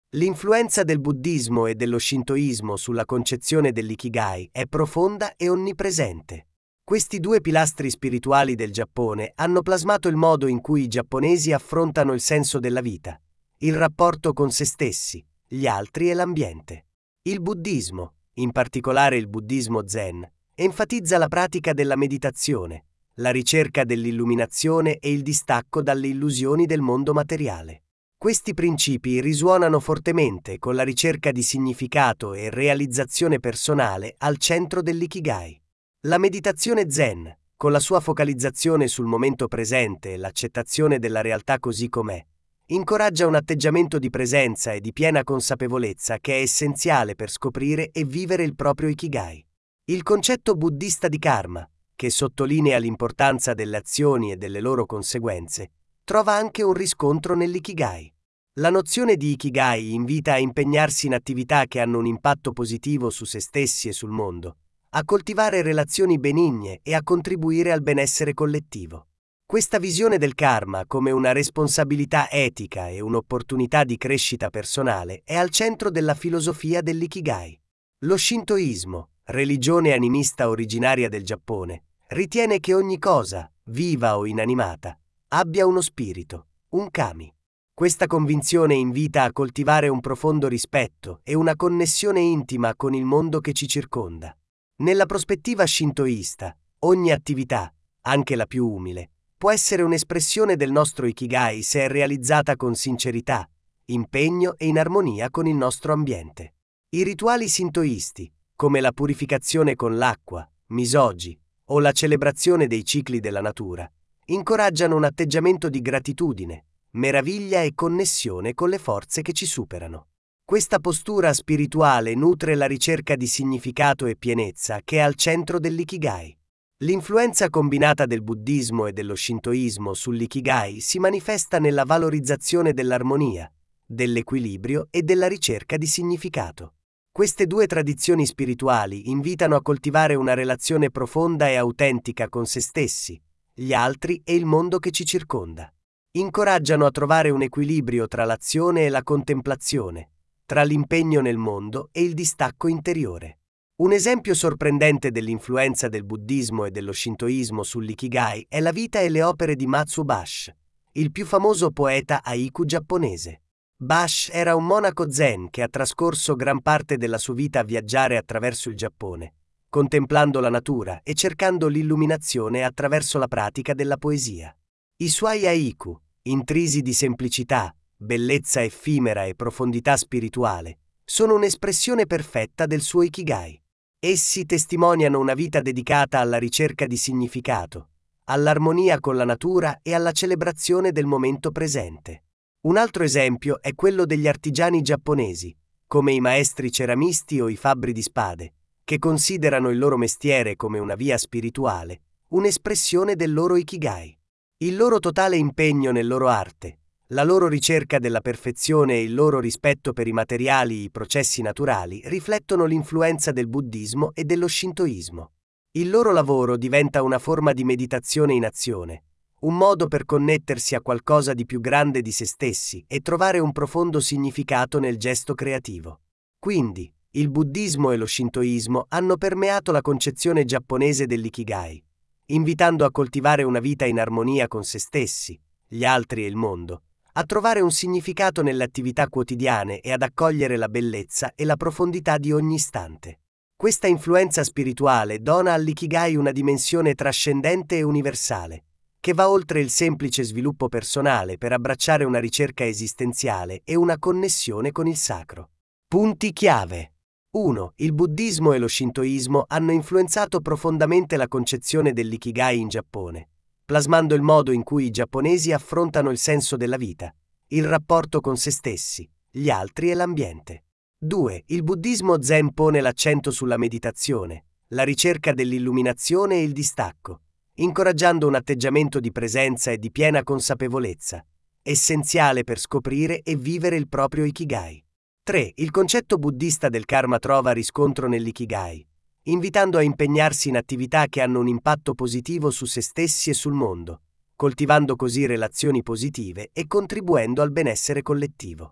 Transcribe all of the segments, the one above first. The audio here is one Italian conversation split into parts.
L'influenza del buddismo e dello shintoismo sulla concezione dell'ikigai è profonda e onnipresente. Questi due pilastri spirituali del Giappone hanno plasmato il modo in cui i giapponesi affrontano il senso della vita, il rapporto con se stessi, gli altri e l'ambiente. Il buddismo, in particolare il buddismo zen, enfatizza la pratica della meditazione, la ricerca dell'illuminazione e il distacco dalle illusioni del mondo materiale. Questi principi risuonano fortemente con la ricerca di significato e realizzazione personale al centro dell'ikigai. La meditazione zen, con la sua focalizzazione sul momento presente e l'accettazione della realtà così com'è, incoraggia un atteggiamento di presenza e di piena consapevolezza che è essenziale per scoprire e vivere il proprio ikigai. Il concetto buddista di karma, che sottolinea l'importanza delle azioni e delle loro conseguenze, trova anche un riscontro nell'ikigai. La nozione di ikigai invita a impegnarsi in attività che hanno un impatto positivo su se stessi e sul mondo, a coltivare relazioni benigne e a contribuire al benessere collettivo. Questa visione del karma come una responsabilità etica e un'opportunità di crescita personale è al centro della filosofia dell'ikigai. Lo shintoismo, religione animista originaria del Giappone, ritiene che ogni cosa, viva o inanimata, abbia uno spirito, un kami. Questa convinzione invita a coltivare un profondo rispetto e una connessione intima con il mondo che ci circonda. Nella prospettiva shintoista, ogni attività, anche la più umile, può essere un'espressione del nostro ikigai se è realizzata con sincerità, impegno e in armonia con il nostro ambiente. I rituali shintoisti, come la purificazione con l'acqua, misogi, o la celebrazione dei cicli della natura, incoraggiano un atteggiamento di gratitudine, meraviglia e connessione con le forze che ci superano. Questa postura spirituale nutre la ricerca di significato e pienezza che è al centro dell'ikigai. L'influenza combinata del buddismo e dello shintoismo sull'ikigai si manifesta nella valorizzazione dell'armonia, dell'equilibrio e della ricerca di significato. Queste due tradizioni spirituali invitano a coltivare una relazione profonda e autentica con se stessi, gli altri e il mondo che ci circonda. Incoraggiano a trovare un equilibrio tra l'azione e la contemplazione, tra l'impegno nel mondo e il distacco interiore. Un esempio sorprendente dell'influenza del buddismo e dello shintoismo sull'ikigai è la vita e le opere di Matsu Bash, il più famoso poeta haiku giapponese. Bash era un monaco zen che ha trascorso gran parte della sua vita a viaggiare attraverso il Giappone, contemplando la natura e cercando l'illuminazione attraverso la pratica della poesia. I suoi haiku, intrisi di semplicità, bellezza effimera e profondità spirituale, sono un'espressione perfetta del suo ikigai. Essi testimoniano una vita dedicata alla ricerca di significato, all'armonia con la natura e alla celebrazione del momento presente. Un altro esempio è quello degli artigiani giapponesi, come i maestri ceramisti o i fabbri di spade, che considerano il loro mestiere come una via spirituale, un'espressione del loro ikigai. Il loro totale impegno nella loro arte, la loro ricerca della perfezione e il loro rispetto per i materiali e i processi naturali riflettono l'influenza del buddismo e dello shintoismo. Il loro lavoro diventa una forma di meditazione in azione, un modo per connettersi a qualcosa di più grande di se stessi e trovare un profondo significato nel gesto creativo. Quindi, il buddismo e lo shintoismo hanno permeato la concezione giapponese dell'ikigai, invitando a coltivare una vita in armonia con se stessi, gli altri e il mondo, a trovare un significato nelle attività quotidiane e ad accogliere la bellezza e la profondità di ogni istante. Questa influenza spirituale dona all'ikigai una dimensione trascendente e universale, che va oltre il semplice sviluppo personale per abbracciare una ricerca esistenziale e una connessione con il sacro. Punti chiave. 1. Il buddismo e lo shintoismo hanno influenzato profondamente la concezione dell'ikigai in Giappone, plasmando il modo in cui i giapponesi affrontano il senso della vita, il rapporto con se stessi, gli altri e l'ambiente. 2. Il buddismo zen pone l'accento sulla meditazione, la ricerca dell'illuminazione e il distacco, incoraggiando un atteggiamento di presenza e di piena consapevolezza, essenziale per scoprire e vivere il proprio ikigai. 3. Il concetto buddista del karma trova riscontro nell'ikigai, invitando a impegnarsi in attività che hanno un impatto positivo su se stessi e sul mondo, coltivando così relazioni positive e contribuendo al benessere collettivo.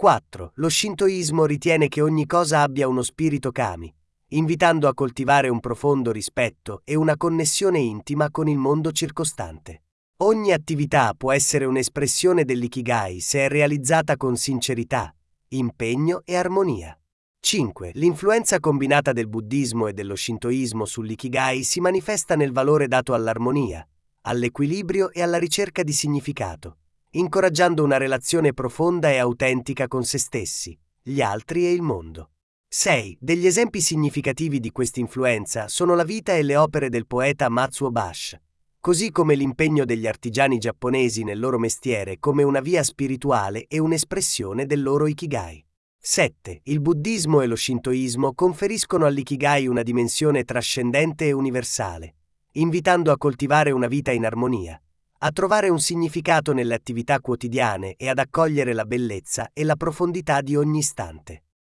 4. Lo shintoismo ritiene che ogni cosa abbia uno spirito kami, invitando a coltivare un profondo rispetto e una connessione intima con il mondo circostante. Ogni attività può essere un'espressione dell'ikigai se è realizzata con sincerità, impegno e armonia. 5. L'influenza combinata del buddismo e dello shintoismo sull'ikigai si manifesta nel valore dato all'armonia, all'equilibrio e alla ricerca di significato, incoraggiando una relazione profonda e autentica con se stessi, gli altri e il mondo. 6. Degli esempi significativi di questa influenza sono la vita e le opere del poeta Matsuo Bash, così come l'impegno degli artigiani giapponesi nel loro mestiere come una via spirituale e un'espressione del loro ikigai. 7. Il buddismo e lo shintoismo conferiscono all'ikigai una dimensione trascendente e universale, invitando a coltivare una vita in armonia, a trovare un significato nelle attività quotidiane e ad accogliere la bellezza e la profondità di ogni istante.